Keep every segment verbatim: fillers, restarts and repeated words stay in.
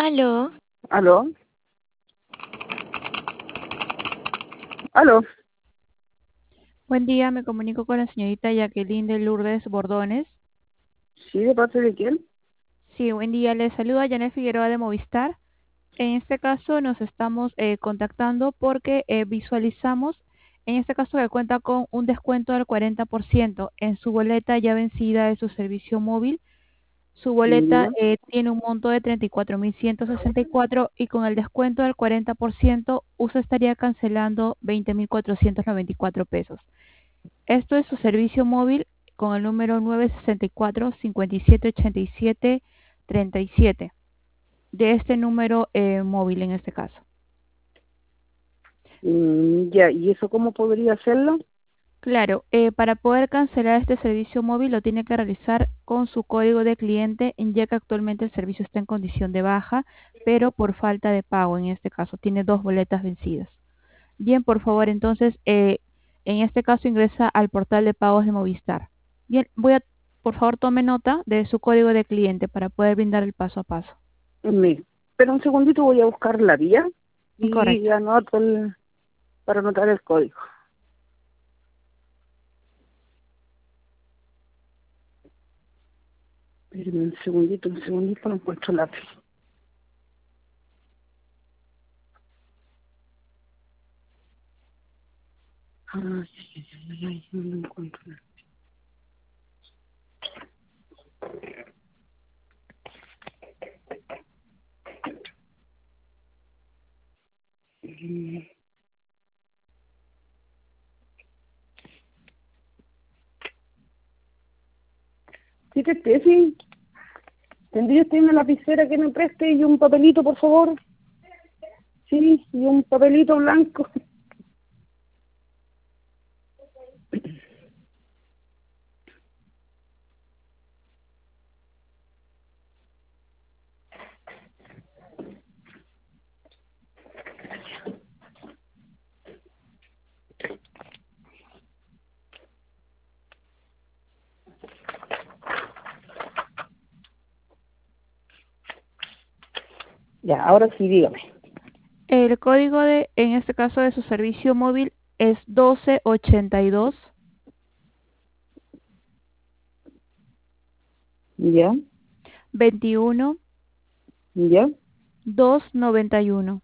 Aló, ¿Aló? ¿Aló? Buen día, me comunico con la señorita Jacqueline de Lourdes Bordones. ¿Sí? ¿De parte de quién? Sí, buen día, le saluda Janet Figueroa de Movistar. En este caso nos estamos eh, contactando porque eh, visualizamos, en este caso que cuenta con un descuento del cuarenta por ciento en su boleta ya vencida de su servicio móvil. Su boleta Ya. eh, tiene un monto de treinta y cuatro mil ciento sesenta y cuatro y con el descuento del cuarenta por ciento usted estaría cancelando veinte mil cuatrocientos noventa y cuatro pesos. Esto es su servicio móvil con el número nueve seis cuatro, cinco siete ocho siete, tres siete de este número eh, móvil en este caso. Mm, ya, ¿y eso cómo podría hacerlo? Claro, eh, para poder cancelar este servicio móvil lo tiene que realizar con su código de cliente, ya que actualmente el servicio está en condición de baja, pero por falta de pago en este caso. Tiene dos boletas vencidas. Bien, por favor, entonces, eh, en este caso ingresa al portal de pagos de Movistar. Bien, voy a, por favor, tome nota de su código de cliente para poder brindar el paso a paso. Me, pero un segundito, voy a buscar la vía y Correcto. anoto el, para anotar el código. Espérenme un segundito, un segundito, no encuentro lápiz. Ay, ay, ay, ay, no lo encuentro. Mm, ¿Sí te Steffi? ¿Tendría usted una lapicera que me preste y un papelito, por favor? Sí, y un papelito blanco. Ya, ahora sí, dígame. El código de, en este caso, de su servicio móvil es doce ochenta y dos, Ya, veintiuno, ya. doscientos noventa y uno.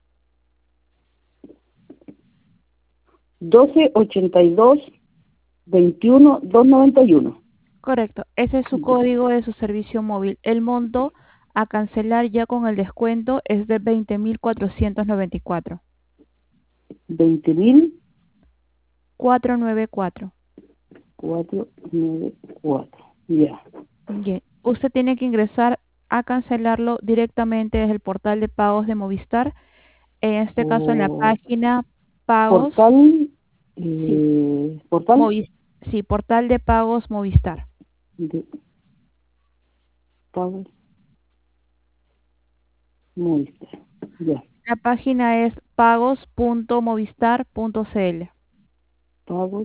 doce ochenta y dos veintiuno doscientos noventa y uno. Correcto, ese es su Ya. código de su servicio móvil. El monto a cancelar ya con el descuento es de veinte mil cuatrocientos noventa y cuatro. veinte mil cuatrocientos noventa y cuatro. cuatrocientos noventa y cuatro. Ya. Bien, usted tiene que ingresar a cancelarlo directamente desde el portal de pagos de Movistar. En este caso, en la O página pagos, portal, sí, eh, portal Movis, sí, portal de pagos Movistar. de pagos Movistar. Ya. La página es pagos punto movistar punto cl. Pagos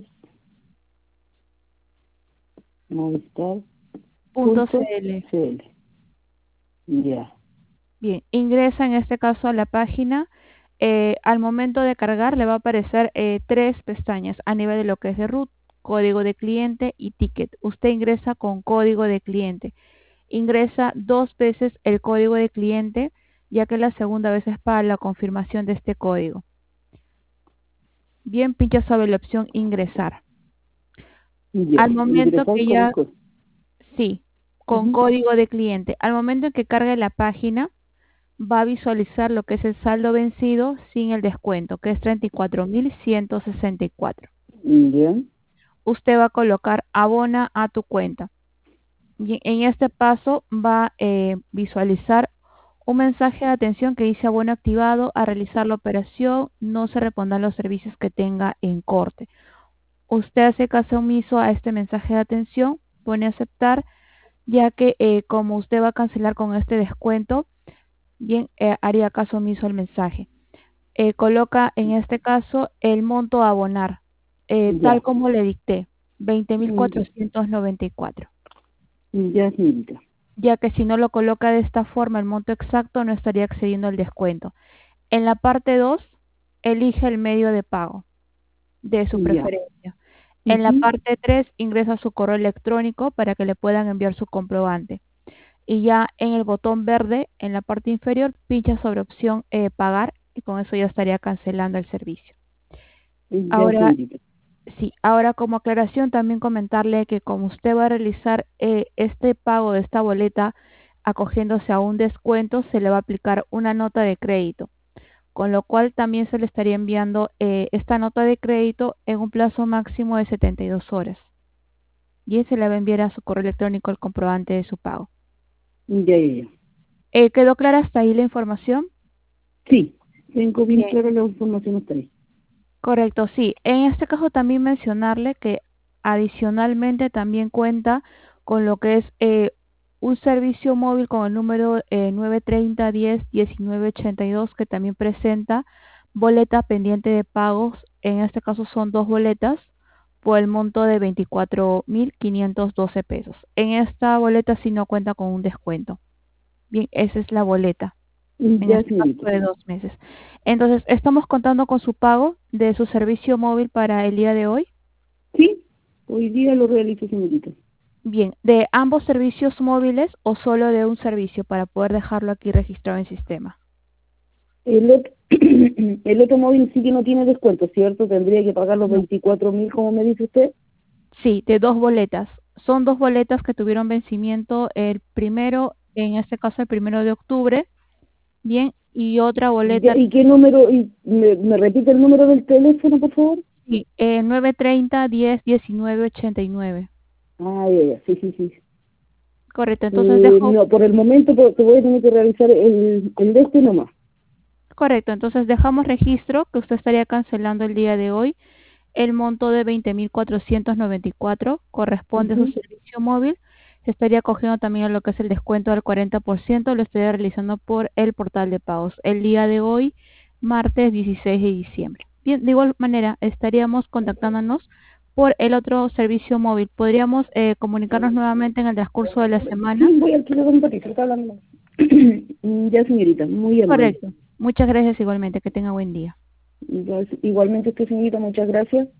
Movistar Punto punto .cl. cl. Ya. Bien, ingresa en este caso a la página. Eh, al momento de cargar le va a aparecer eh, tres pestañas a nivel de lo que es de root, código de cliente y ticket. Usted ingresa con código de cliente. Ingresa dos veces el código de cliente, ya que la segunda vez es para la confirmación de este código. Bien, pincha sobre la opción ingresar. Ya. Al momento Ingresar que con el ya, código. sí, con Ujú. código de cliente, al momento en que cargue la página, va a visualizar lo que es el saldo vencido sin el descuento, que es treinta y cuatro mil ciento sesenta y cuatro. Ya. Usted va a colocar abona a tu cuenta. Y en este paso va a eh, visualizar un mensaje de atención que dice abono activado, a realizar la operación, no se respondan los servicios que tenga en corte. Usted hace caso omiso a este mensaje de atención, pone aceptar, ya que eh, como usted va a cancelar con este descuento, bien, eh, haría caso omiso al mensaje. Eh, coloca en este caso el monto a abonar, eh, tal Ya. como le dicté, veinte mil Ya. cuatrocientos noventa y cuatro. Ya, señorita. ya que si no lo coloca de esta forma el monto exacto no estaría accediendo al descuento. En la parte dos, elige el medio de pago de su Ya. preferencia. En la Ujú. parte tres, ingresa su correo electrónico para que le puedan enviar su comprobante. Y ya en el botón verde, en la parte inferior, pincha sobre opción eh, pagar y con eso ya estaría cancelando el servicio. Ya, Ahora, señorita. sí, ahora como aclaración también comentarle que como usted va a realizar eh, este pago de esta boleta acogiéndose a un descuento, se le va a aplicar una nota de crédito, con lo cual también se le estaría enviando eh, esta nota de crédito en un plazo máximo de setenta y dos horas. Y se le va a enviar a su correo electrónico el comprobante de su pago. Ya, ya, ya. Eh, ¿quedó clara hasta ahí la información? Sí, tengo bien Bien. clara la información hasta ahí. Correcto, sí. En este caso también mencionarle que adicionalmente también cuenta con lo que es eh, un servicio móvil con el número eh, nueve treinta diez diecinueve ochenta y dos que también presenta boleta pendiente de pagos. En este caso son dos boletas por el monto de veinticuatro mil quinientos doce pesos. En esta boleta sí no cuenta con un descuento. Bien, esa es la boleta en Ya, este caso señorita. de dos meses. Entonces, estamos contando con su pago de su servicio móvil para el día de hoy. Sí, hoy día lo realizo, señorita. Bien, ¿de ambos servicios móviles o solo de un servicio para poder dejarlo aquí registrado en sistema? El otro, el otro móvil sí que no tiene descuento, ¿cierto? Tendría que pagar los No. veinticuatro mil, como me dice usted. Sí, de dos boletas. Son dos boletas que tuvieron vencimiento el primero, en este caso el primero de octubre, bien, y otra Ya, boleta, ¿y qué número? Y me, ¿Me repite el número del teléfono, por favor? sí, eh, nueve treinta diez diecinueve ochenta y nueve. Ah, ya, ya, sí, sí, sí. Correcto, entonces Eh, dejo. no, por el momento pues, te voy a tener que realizar el, el de este nomás. Correcto, entonces dejamos registro que usted estaría cancelando el día de hoy. El monto de veinte mil cuatrocientos noventa y cuatro corresponde a su Ujú. servicio móvil. Se estaría cogiendo también a lo que es el descuento del cuarenta por ciento, lo estaría realizando por el portal de pagos el día de hoy, martes dieciséis de diciembre. Bien, de igual manera, estaríamos contactándonos por el otro servicio móvil. Podríamos eh, comunicarnos nuevamente en el transcurso de la semana. Sí, voy al kilo de un patito, está hablando. Ya, señorita, muy amable. Correcto. Muchas gracias igualmente. Que tenga buen día. Igual- Igualmente usted, señorita, muchas gracias.